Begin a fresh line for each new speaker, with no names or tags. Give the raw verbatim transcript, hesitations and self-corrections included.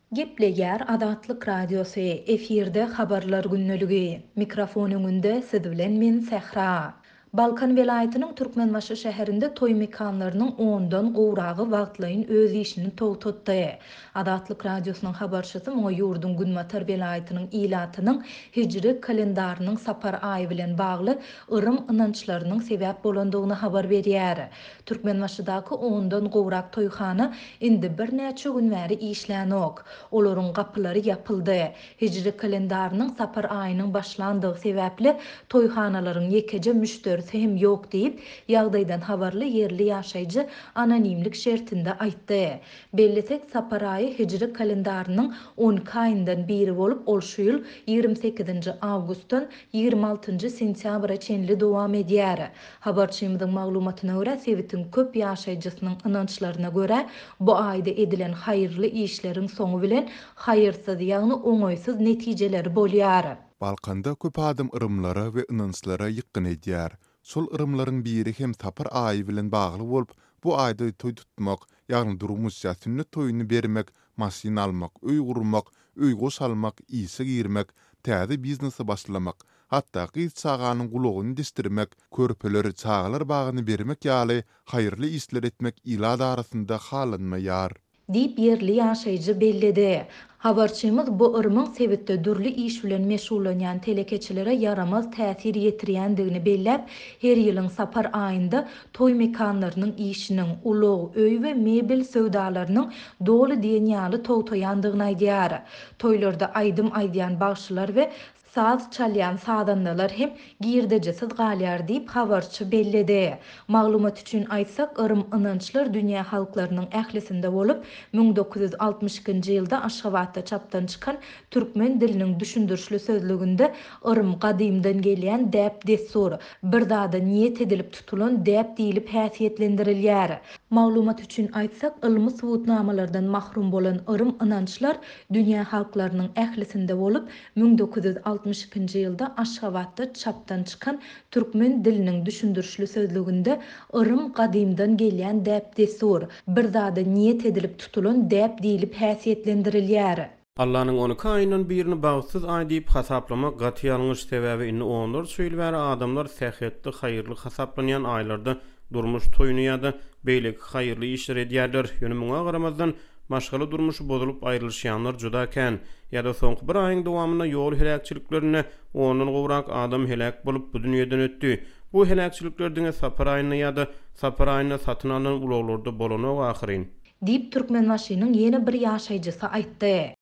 Gepleger Adatlyk Radiosu efirde habarlar günneligi. Mikrofon öňünde siz bilen men Sehra. Balkan velaýatynyň Türkmenbaşy şäherinde toý mekanlarynyň ondan gowragy wagtlaýyn öz işini togtatdy. Adatlyk Radiosynyň habarçysy Moňa ýurdun Günmatar velaýatynyň ilatynyň hijri kalendarynyň sapar aýy bilen bagly ırym ynançlarynyň sebäp bolandygyny habar berýär. Türkmenbaşydaky ondan gowrak toýhana indi bir näçe gün bäri işlänok. Olaryň gapylary ýapyldy. Hijri kalendarynyň sapar aýynyň başlandygy sebäpli toýhanalaryň ýekeje müşterisi hem ýok diýip ýagdaýdan habarly ýerli ýaşaýjy anonimlik şertinde aýtdy. Bellisek sapar aýy hijri kalendarynyň on aýyndan biri bolup ol şu ýyl ýygrimi sekizinji awgustdan ýygrimi altynjy sentýabra çenli dowam edýär. Habarçymyzyň maglumatyna görä Sewitin köp ýaşaýjysynyň ynançlaryna görä bu aýda edilen haýyrly işleriň soňu bilen haýyrsyz ýagny oňoýsuz netijeleri bolýar.
Balkanda köp adam ırımlara we ynançlara ýykyn edýär. Sol ırımlaryň biri hem sapar aýy bilen bagly bolup, bu aýda toý tutmak, ýagny durmuşça sünnet toýuny bermek, maşyna almak, öý gurmak, öýge salmak, ýyşy girmek, täze biznesy başlamak, hatda gyz çaganyň gulagyny distirmek, körpeleri çagalar bagyny bermek ýaly haýyrly işler etmek ilad arasynda halanmaýar
diýip ýerli ýaşaýjy bellidi. Habarçymyz bu ırmyň sebitde dürli iş bilen meşgullanýan telekeçilere yaramaz täsir ýetirýändigini belläp, her ýylyň sapar aýynda toý mekanlarynyň işiniň ulug öý we mebel söwdalarynyň doly diýen ýaly togtoýandygyny aýdýar. Toýlarda aýdym aýdýan bagşylar we saz çalýan sadandalar hem girdejesiz galýar diýip habarçy bellidi. Maglumat üçin aýtsak, ırım ynançlar dünýä halklarynyň ählisinde bolup, bin dokuz yüz altmış ikinji ýylda Aşgabatda çapdan çykan türkmen diliniň düşündürşli sözlügünde ırım gadymdan gelýän däp desur, bir dada niýet edilip tutulan däp diýilip häsiýetlendirilýär. Maglumat üçin aýtsak, ylmy subutnamalardan mahrum bolan ırım ynançlar dünýä halklarynyň ählisinde bolup, bin dokuz yüz altmış ikinji ýylda Aşgabatda çapdan çykan türkmen diliniň düşündürşli sözlügünde ırım gadymdan gelýän däp desur, bir dada niýet edilip tutulan däp diýilip häsiýetlendirilýär.
Allah'ın onu kaynın birini bağsız aydiyip hasaplamak gatiyalınış sebebi inni onur söylüver adamlar sehiyetli hayırlı hasaplanayan aylarda durmuş toyunuyadı, beylik hayırlı işler ediyerler. Yönümüne qaramazdan maşgalı durmuş bozulup ayrılışyanlar judaken ya da soňky bir aýyň dowamında ýol helakçylyklarına onun gowrak adam helak bolup bu dünýeden ötdi. Bu helakçylyklardyň sapar aýyna ya da sapar aýyna satyn alan ulaglarda bolany ahyryn
diýip Türkmenbaşynyň ýene bir ýaşaýjysy aýtdy.